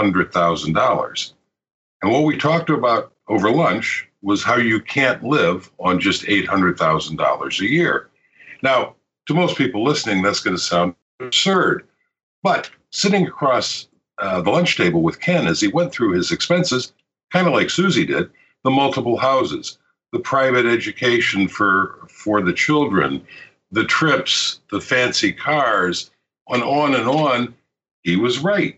$800,000. And what we talked about over lunch was how you can't live on just $800,000 a year. Now, to most people listening, that's going to sound absurd. But sitting across the lunch table with Ken as he went through his expenses, kind of like Susie did, the multiple houses, the private education for the children, the trips, the fancy cars, and on, he was right.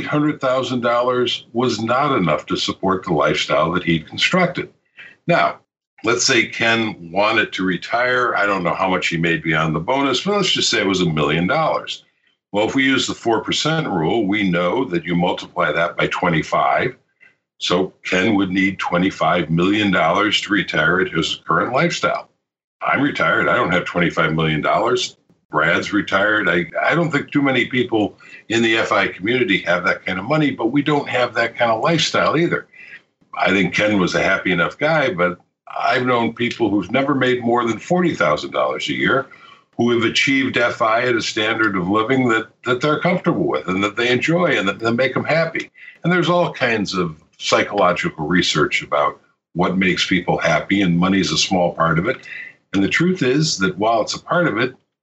$800,000 was not enough to support the lifestyle that he'd constructed. Now, let's say Ken wanted to retire. I don't know how much he made beyond the bonus, but let's just say it was $1 million. Well, if we use the 4% rule, we know that you multiply that by 25. So Ken would need $25 million to retire at his current lifestyle. I'm retired. I don't have $25 million. Brad's retired. I don't think too many people in the FI community have that kind of money, but we don't have that kind of lifestyle either. I think Ken was a happy enough guy, but I've known people who've never made more than $40,000 a year who have achieved FI at a standard of living that they're comfortable with and that they enjoy and that make them happy. And there's all kinds of psychological research about what makes people happy, and money is a small part of it. And the truth is that while it's a part of it,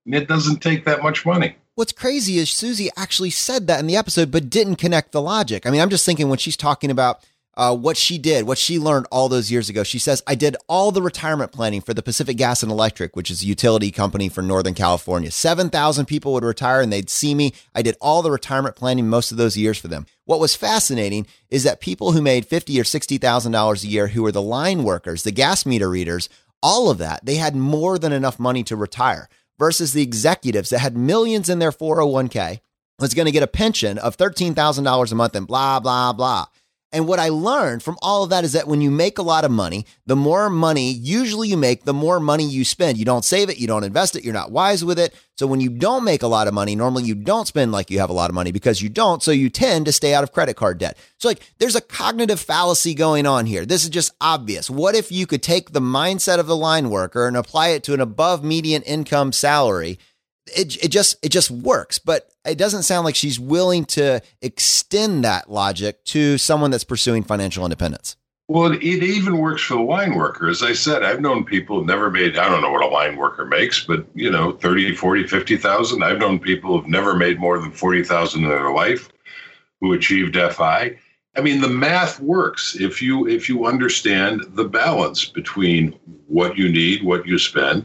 And it doesn't take that much money. What's crazy is Susie actually said that in the episode, but didn't connect the logic. I mean, I'm just thinking when she's talking about what she did, what she learned all those years ago. She says, I did all the retirement planning for the Pacific Gas and Electric, which is a utility company for Northern California. 7,000 people would retire and they'd see me. I did all the retirement planning most of those years for them. What was fascinating is that people who made $50,000 or $60,000 a year, who were the line workers, the gas meter readers, all of that, they had more than enough money to retire versus the executives that had millions in their 401k, was going to get a pension of $13,000 a month and blah, blah, blah. And what I learned from all of that is that when you make a lot of money, the more money usually you make, the more money you spend. You don't save it. You don't invest it. You're not wise with it. So when you don't make a lot of money, normally you don't spend like you have a lot of money because you don't. So you tend to stay out of credit card debt. So like there's a cognitive fallacy going on here. This is just obvious. What if you could take the mindset of the line worker and apply it to an above median income salary? It just works, but it doesn't sound like she's willing to extend that logic to someone that's pursuing financial independence. Well, it even works for the line worker. As I said, I've known people who've never made, I don't know what a line worker makes, but 30, 40, 50,000. I've known people who've never made more than 40,000 in their life who achieved FI. I mean, the math works if you understand the balance between what you need, what you spend,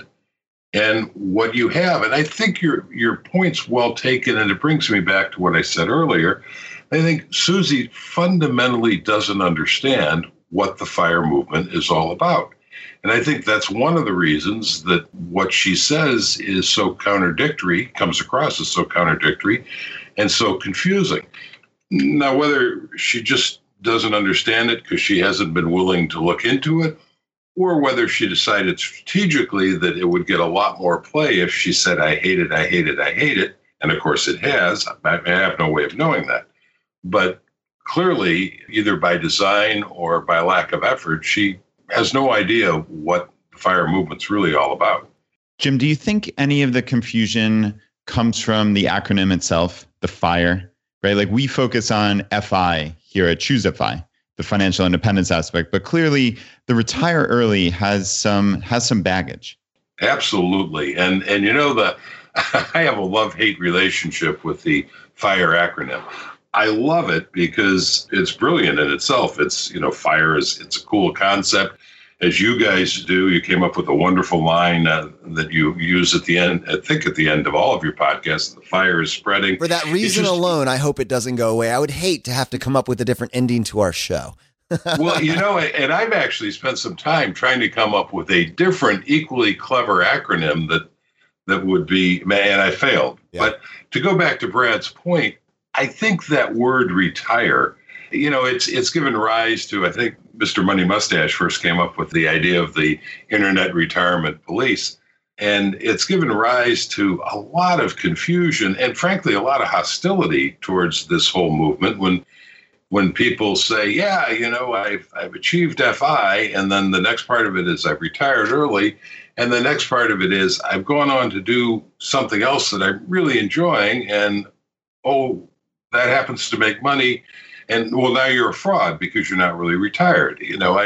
and what you have. And I think your point's well taken, and it brings me back to what I said earlier. I think Susie fundamentally doesn't understand what the FIRE movement is all about. And I think that's one of the reasons that what she says is so contradictory, comes across as so contradictory and so confusing. Now, whether she just doesn't understand it because she hasn't been willing to look into it, or whether she decided strategically that it would get a lot more play if she said, I hate it, I hate it, I hate it. And of course it has. I have no way of knowing that. But clearly, either by design or by lack of effort, she has no idea what the FIRE movement's really all about. Jim, do you think any of the confusion comes from the acronym itself, the FIRE, right? Like we focus on FI here at Choose FI, the financial independence aspect, but clearly the retire early has some baggage. Absolutely. And I have a love-hate relationship with the FIRE acronym. I love it because it's brilliant in itself. It's, FIRE it's a cool concept. As you guys do, you came up with a wonderful line that you use at the end, I think at the end of all of your podcasts, the FIRE is spreading. For that reason alone, I hope it doesn't go away. I would hate to have to come up with a different ending to our show. Well, and I've actually spent some time trying to come up with a different, equally clever acronym that would be, and I failed. Yeah. But to go back to Brad's point, I think that word retire, it's given rise to, I think Mr. Money Mustache first came up with the idea of the Internet Retirement Police. And it's given rise to a lot of confusion and frankly, a lot of hostility towards this whole movement when people say, yeah, I've achieved FI. And then the next part of it is I've retired early. And the next part of it is I've gone on to do something else that I'm really enjoying. And, that happens to make money. And well, now you're a fraud because you're not really retired.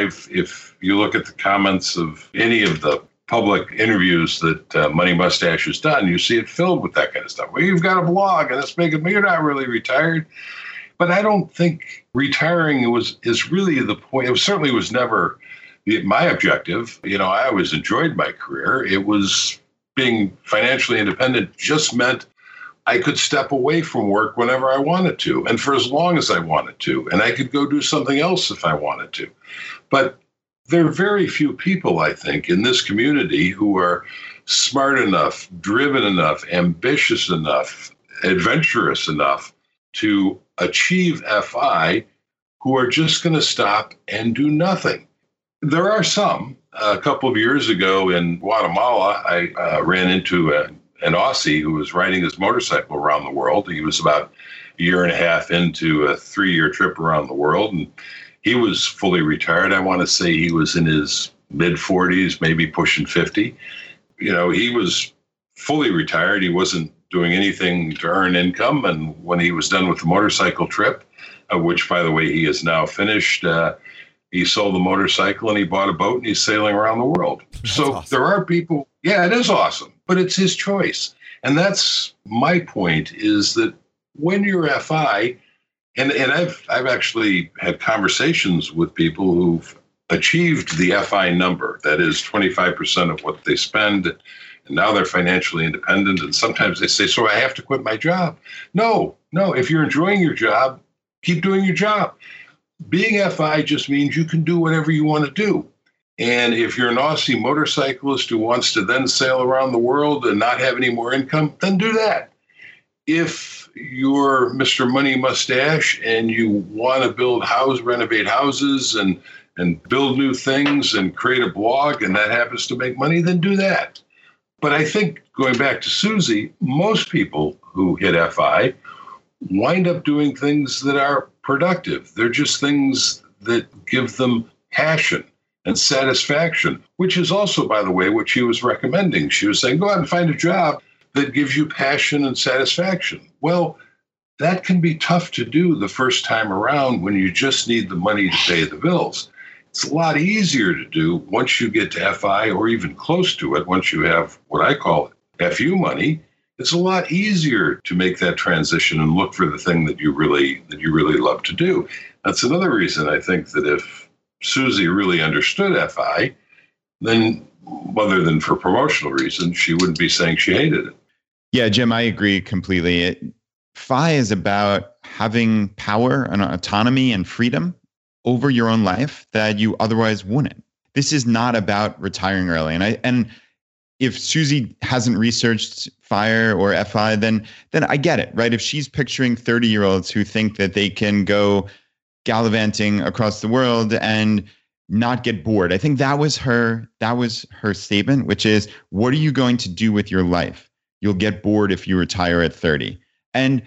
If you look at the comments of any of the public interviews that Money Mustache has done, you see it filled with that kind of stuff. Well, you've got a blog and it's making me, you're not really retired. But I don't think retiring is really the point. It certainly was never my objective. I always enjoyed my career. It was being financially independent just meant I could step away from work whenever I wanted to and for as long as I wanted to. And I could go do something else if I wanted to. But there are very few people, I think, in this community who are smart enough, driven enough, ambitious enough, adventurous enough to achieve FI who are just going to stop and do nothing. There are some. A couple of years ago in Guatemala, I ran into an Aussie who was riding his motorcycle around the world. He was about a year and a half into a 3-year trip around the world, and he was fully retired. I want to say he was in his mid-40s, maybe pushing 50. He was fully retired. He wasn't doing anything to earn income, and when he was done with the motorcycle trip, which, by the way, he is now finished, he sold the motorcycle and he bought a boat and he's sailing around the world. That's so awesome. There are people, yeah, it is awesome, but it's his choice. And that's my point, is that when you're FI, and I've actually had conversations with people who've achieved the FI number, that is 25% of what they spend, and now they're financially independent. And sometimes they say, so I have to quit my job. No, if you're enjoying your job, keep doing your job. Being FI just means you can do whatever you want to do. And if you're an Aussie motorcyclist who wants to then sail around the world and not have any more income, then do that. If you're Mr. Money Mustache and you want to renovate houses and build new things and create a blog, and that happens to make money, then do that. But I think, going back to Susie, most people who hit FI wind up doing things that are productive. They're just things that give them passion and satisfaction, which is also, by the way, what she was recommending. She was saying, go out and find a job that gives you passion and satisfaction. Well, that can be tough to do the first time around when you just need the money to pay the bills. It's a lot easier to do once you get to FI, or even close to it, once you have what I call FU money. It's a lot easier to make that transition and look for the thing that you really love to do. That's another reason I think that if Susie really understood FI, then other than for promotional reasons, she wouldn't be saying she hated it. Yeah, Jim, I agree completely. FI is about having power and autonomy and freedom over your own life that you otherwise wouldn't. This is not about retiring early. And if Susie hasn't researched FIRE or FI, then I get it, right? If she's picturing 30-year-olds who think that they can go gallivanting across the world and not get bored, I think that was her statement, which is, what are you going to do with your life? You'll get bored if you retire at 30. And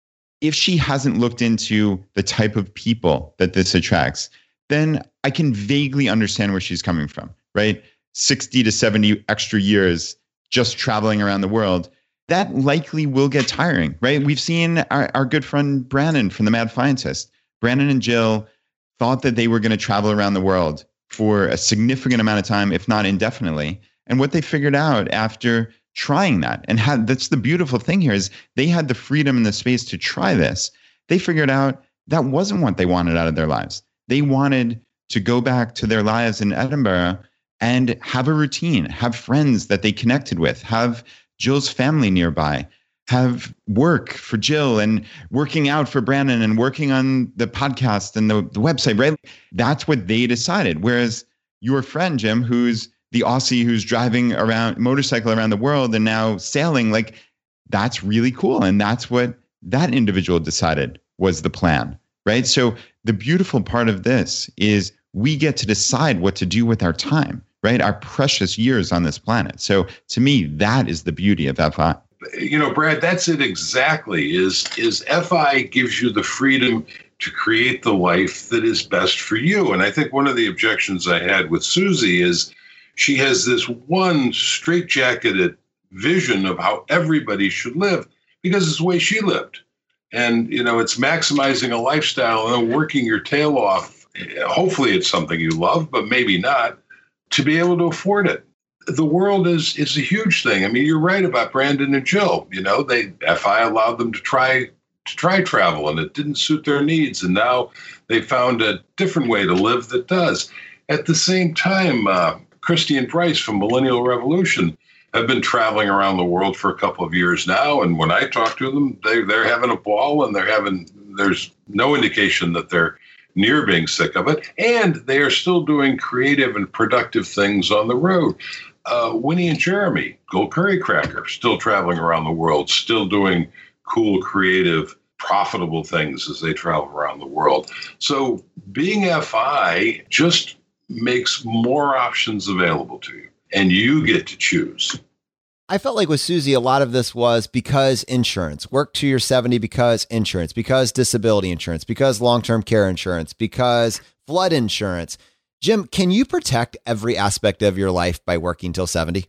if she hasn't looked into the type of people that this attracts, then I can vaguely understand where she's coming from, right? 60 to 70 extra years just traveling around the world, that likely will get tiring, right? We've seen our good friend Brandon from The Mad Scientist. Brandon and Jill thought that they were going to travel around the world for a significant amount of time, if not indefinitely. And what they figured out after trying that, and that's the beautiful thing here, is they had the freedom and the space to try this. They figured out that wasn't what they wanted out of their lives. They wanted to go back to their lives in Edinburgh and have a routine, have friends that they connected with, have Jill's family nearby, have work for Jill and working out for Brandon and working on the podcast and the website, right? That's what they decided. Whereas your friend, Jim, who's the Aussie who's driving around motorcycle around the world and now sailing, like, that's really cool. And that's what that individual decided was the plan, right? So the beautiful part of this is we get to decide what to do with our time, right? Our precious years on this planet. So to me, that is the beauty of FI. You know, Brad, that's it exactly, is FI gives you the freedom to create the life that is best for you. And I think one of the objections I had with Susie is she has this one straitjacketed vision of how everybody should live because it's the way she lived. And, you know, it's maximizing a lifestyle and then working your tail off. Hopefully it's something you love, but maybe not, to be able to afford it. The world is a huge thing. I mean, you're right about Brandon and Jill. You know, FI allowed them to try travel, and it didn't suit their needs. And now they found a different way to live that does. At the same time, Christy and Bryce from Millennial Revolution have been traveling around the world for a couple of years now. And when I talk to them, they're having a ball, and there's no indication that they're near being sick of it. And they are still doing creative and productive things on the road. Winnie and Jeremy, Gold Curry Cracker, still traveling around the world, still doing cool, creative, profitable things as they travel around the world. So being FI just makes more options available to you, and you get to choose. I felt like with Susie, a lot of this was because insurance. Work to your 70 because insurance, because disability insurance, because long-term care insurance, because flood insurance. Jim, can you protect every aspect of your life by working till 70?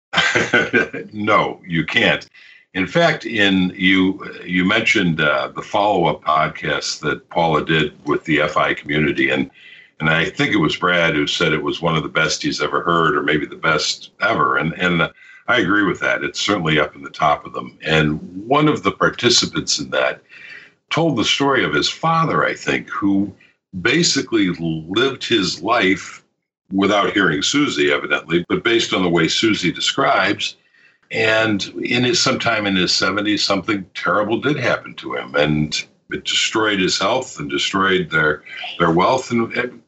No, you can't. In fact, you mentioned the follow-up podcast that Paula did with the FI community, and I think it was Brad who said it was one of the best he's ever heard, or maybe the best ever. And I agree with that. It's certainly up in the top of them. And one of the participants in that told the story of his father, I think, who basically lived his life without hearing Susie, evidently, but based on the way Susie describes. And sometime in his 70s, something terrible did happen to him. And it destroyed his health and destroyed their wealth. And,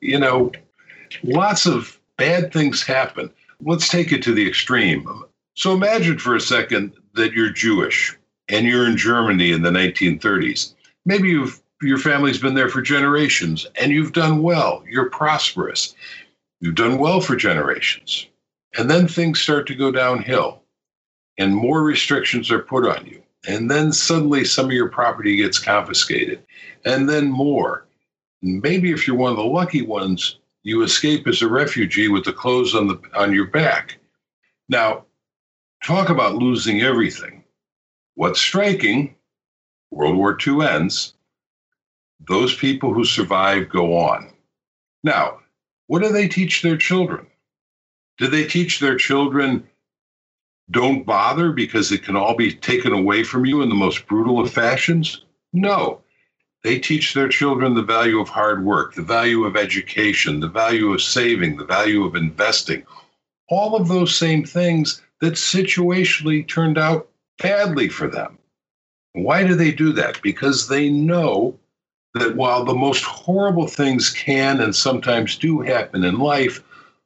lots of bad things happen. Let's take it to the extreme. So imagine for a second that you're Jewish and you're in Germany in the 1930s. Maybe your family's been there for generations and you've done well. You're prosperous. You've done well for generations. And then things start to go downhill and more restrictions are put on you. And then suddenly some of your property gets confiscated and then more. Maybe if you're one of the lucky ones, you escape as a refugee with the clothes on your back. Now, talk about losing everything. What's striking, World War II ends, those people who survive go on. Now, what do they teach their children? Do they teach their children, don't bother because it can all be taken away from you in the most brutal of fashions? No. They teach their children the value of hard work, the value of education, the value of saving, the value of investing. All of those same things that situationally turned out badly for them. Why do they do that? Because they know that while the most horrible things can and sometimes do happen in life,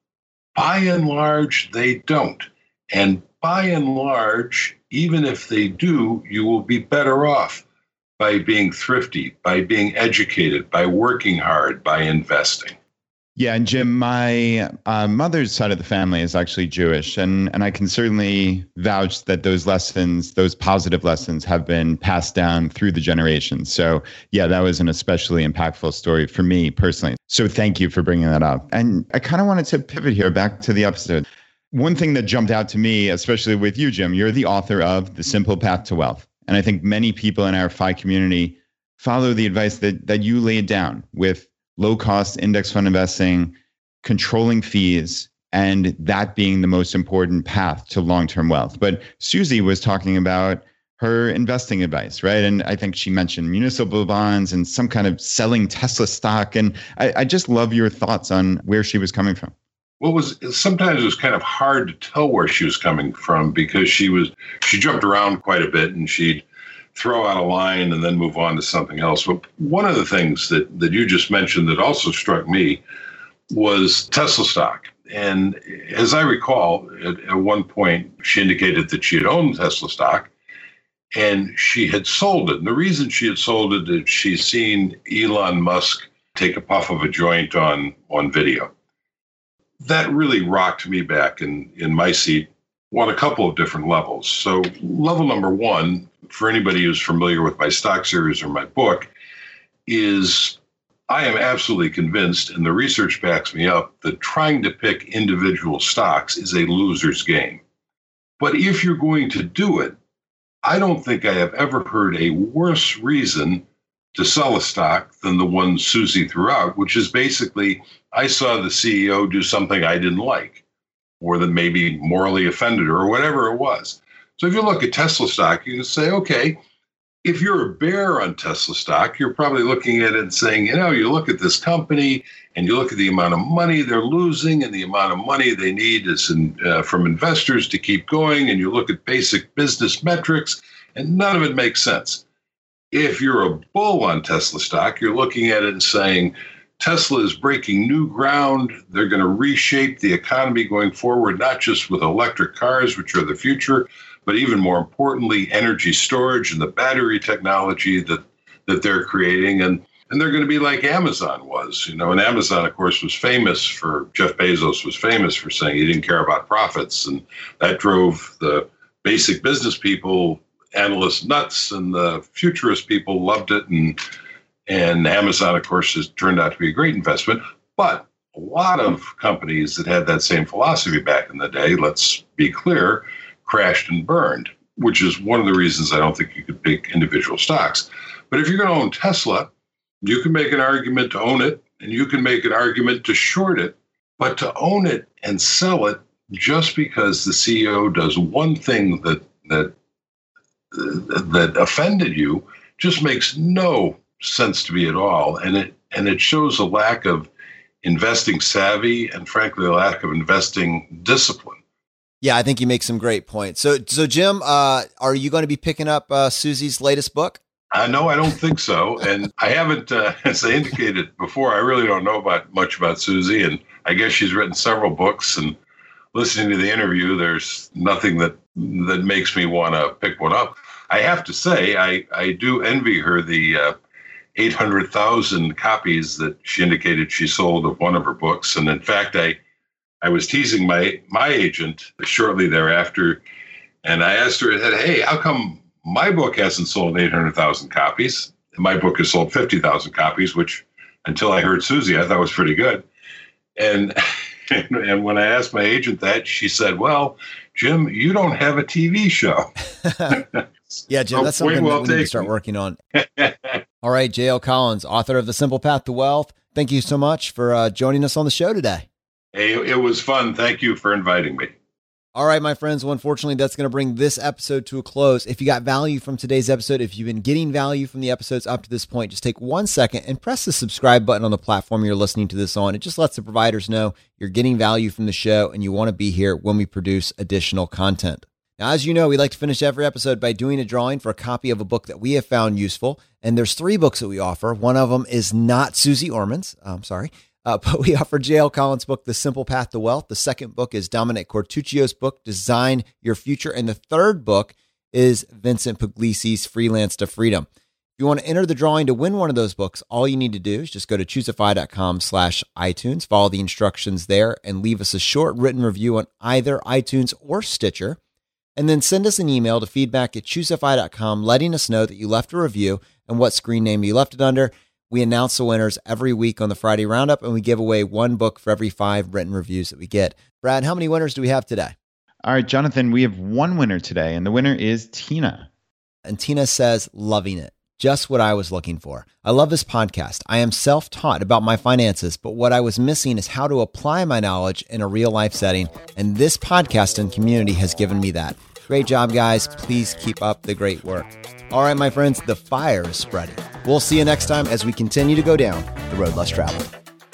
by and large, they don't. And by and large, even if they do, you will be better off by being thrifty, by being educated, by working hard, by investing. Yeah, and Jim, my mother's side of the family is actually Jewish, and I can certainly vouch that those lessons, those positive lessons, have been passed down through the generations. So yeah, that was an especially impactful story for me personally. So thank you for bringing that up. And I kind of wanted to pivot here back to the episode. One thing that jumped out to me, especially with you, Jim, you're the author of The Simple Path to Wealth. And I think many people in our FI community follow the advice that you laid down with low-cost index fund investing, controlling fees, and that being the most important path to long-term wealth. But Susie was talking about her investing advice, right? And I think she mentioned municipal bonds and some kind of selling Tesla stock. And I just love your thoughts on where she was coming from. Sometimes it was kind of hard to tell where she was coming from because she jumped around quite a bit and she'd throw out a line and then move on to something else. But one of the things that you just mentioned that also struck me was Tesla stock. And as I recall, at one point, she indicated that she had owned Tesla stock and she had sold it. And the reason she had sold it is she's seen Elon Musk take a puff of a joint on video. That really rocked me back in my seat on a couple of different levels. So level number one, for anybody who's familiar with my stock series or my book, is I am absolutely convinced, and the research backs me up, that trying to pick individual stocks is a loser's game. But if you're going to do it, I don't think I have ever heard a worse reason to sell a stock than the one Susie threw out, which is basically, I saw the CEO do something I didn't like, or that maybe morally offended her, or whatever it was. So if you look at Tesla stock, you can say, okay, if you're a bear on Tesla stock, you're probably looking at it and saying, you look at this company and you look at the amount of money they're losing and the amount of money they need is from investors to keep going. And you look at basic business metrics and none of it makes sense. If you're a bull on Tesla stock, you're looking at it and saying, Tesla is breaking new ground. They're going to reshape the economy going forward, not just with electric cars, which are the future, but even more importantly, energy storage and the battery technology that they're creating. And they're going to be like Amazon was, and Amazon, of course, Jeff Bezos was famous for saying he didn't care about profits. And that drove the basic business people, analysts nuts, and the futurist people loved it. And Amazon, of course, has turned out to be a great investment. But a lot of companies that had that same philosophy back in the day, let's be clear, crashed and burned, which is one of the reasons I don't think you could pick individual stocks. But if you're going to own Tesla, you can make an argument to own it, and you can make an argument to short it. But to own it and sell it just because the CEO does one thing that offended you just makes no sense to me at all, and it shows a lack of investing savvy and, frankly, a lack of investing discipline. Yeah, I think you make some great points. So Jim, are you going to be picking up Susie's latest book? No, I don't think so. And I haven't, as I indicated before, I really don't know much about Susie. And I guess she's written several books. And listening to the interview, there's nothing that makes me want to pick one up. I have to say, I do envy her the 800,000 copies that she indicated she sold of one of her books. And in fact, I was teasing my agent shortly thereafter, and I asked her, I said, hey, how come my book hasn't sold 800,000 copies? My book has sold 50,000 copies, which until I heard Susie, I thought was pretty good. And when I asked my agent that, she said, well, Jim, you don't have a TV show. Yeah, Jim, that's something that we need to start working on. All right, J.L. Collins, author of The Simple Path to Wealth. Thank you so much for joining us on the show today. Hey, it was fun. Thank you for inviting me. All right, my friends. Well, unfortunately, that's going to bring this episode to a close. If you got value from today's episode, if you've been getting value from the episodes up to this point, just take 1 second and press the subscribe button on the platform you're listening to this on. It just lets the providers know you're getting value from the show and you want to be here when we produce additional content. Now, as you know, we like to finish every episode by doing a drawing for a copy of a book that we have found useful. And there's 3 books that we offer. One of them is not Susie Orman's. But we offer J.L. Collins' book, The Simple Path to Wealth. The second book is Dominic Cortuccio's book, Design Your Future. And the third book is Vincent Puglisi's Freelance to Freedom. If you want to enter the drawing to win one of those books, all you need to do is just go to choosify.com/iTunes, follow the instructions there, and leave us a short written review on either iTunes or Stitcher. And then send us an email to feedback@choosify.com, letting us know that you left a review and what screen name you left it under. We announce the winners every week on the Friday Roundup, and we give away 1 book for every 5 written reviews that we get. Brad, how many winners do we have today? All right, Jonathan, we have 1 winner today, and the winner is Tina. And Tina says, loving it. Just what I was looking for. I love this podcast. I am self-taught about my finances, but what I was missing is how to apply my knowledge in a real-life setting, and this podcast and community has given me that. Great job, guys. Please keep up the great work. All right, my friends, the fire is spreading. We'll see you next time as we continue to go down the road less traveled.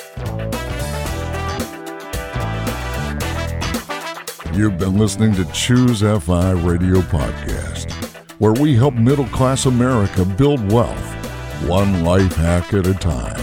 You've been listening to Choose FI Radio Podcast, where we help middle-class America build wealth, one life hack at a time.